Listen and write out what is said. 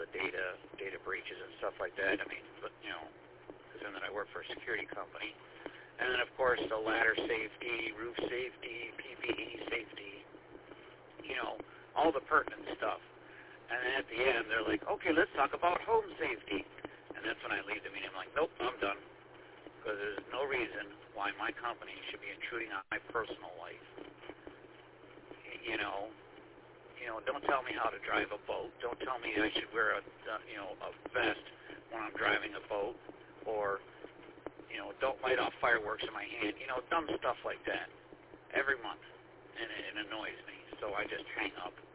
the data breaches and stuff like that. I mean, but, you know, because then I work for a security company. And then, of course, the ladder safety, roof safety, PPE safety, you know, all the pertinent stuff. And then at the end, they're like, okay, let's talk about home safety. And that's when I leave the meeting. I'm like, nope, I'm done. Because there's no reason why my company should be intruding on my personal life. You know, don't tell me how to drive a boat. Don't tell me I should wear a vest when I'm driving a boat. Or, you know, don't light off fireworks in my hand. You know, dumb stuff like that every month. And it annoys me. So I just hang up.